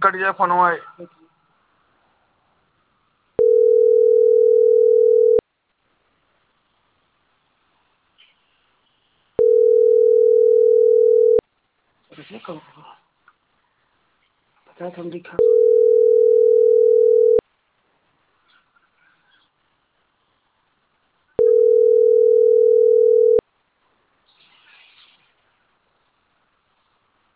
cut जाए phone हुआ कैसे कहूँ पता हम दिखा